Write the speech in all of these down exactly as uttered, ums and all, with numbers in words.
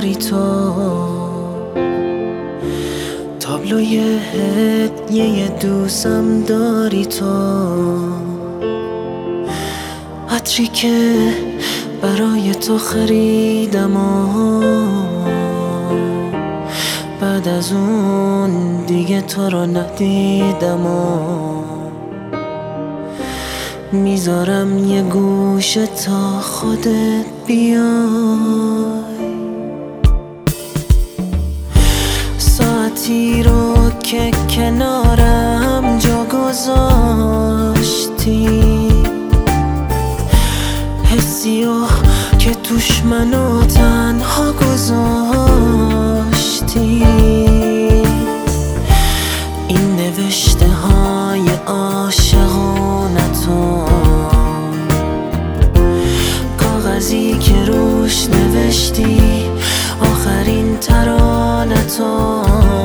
داری تو، تابلوی هدیه دوستم داری تو، عطری که برای تو خریدم و بعد از اون دیگه تو رو ندیدم و میذارم یه گوشه تا خودت بیای. ساعتی رو که کنارم جا گذاشتی، حسی و که توش منو تنها گذاشتی، این نوشته های عاشقونتو، کاغذی که روش نوشتی آخرین ترانتو،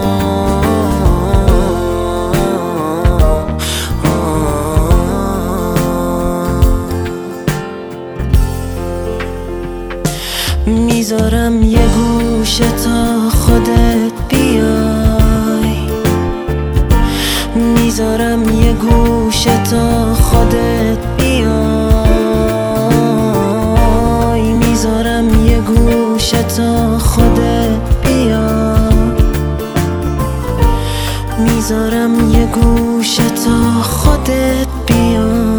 میذارم یه گوشه تا خودت بیای، میذارم یه گوشه تا خودت بیای، میذارم یه گوشه تا خودت بیای، میذارم یه گوشه تا خودت بیای.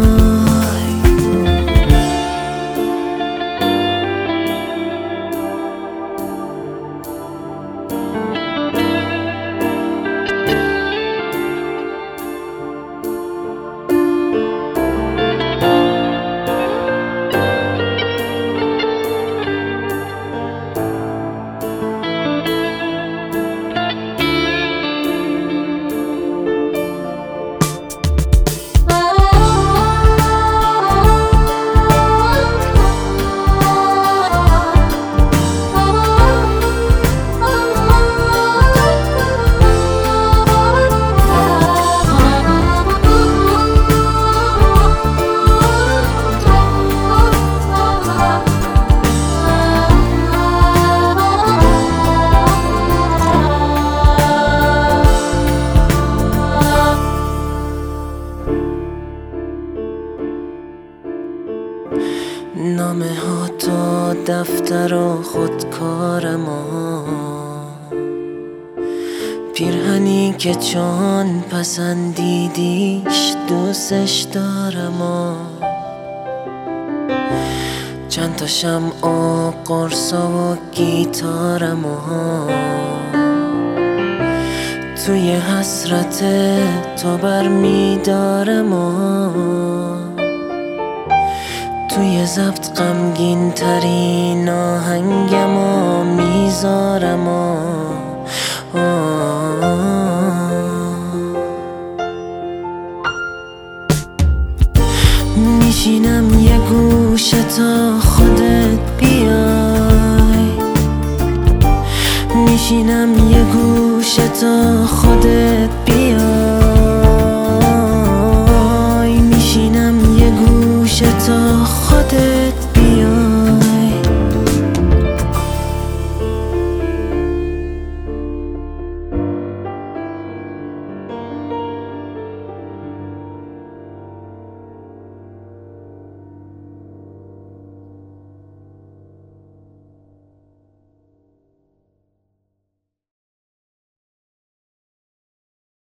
نامه ها تا دفتر و خودکارم و پیرهنی که چون پسندیدیش دوستش دارم و چند تا شمع و قرصا و گیتارم و توی حسرت تو برمیدارم و توی ضبط غمگین ترین آهنگم و میذارم و میشینم یه گوشه تا خودت بیای، میشینم یه گوشه تا خودت بیای،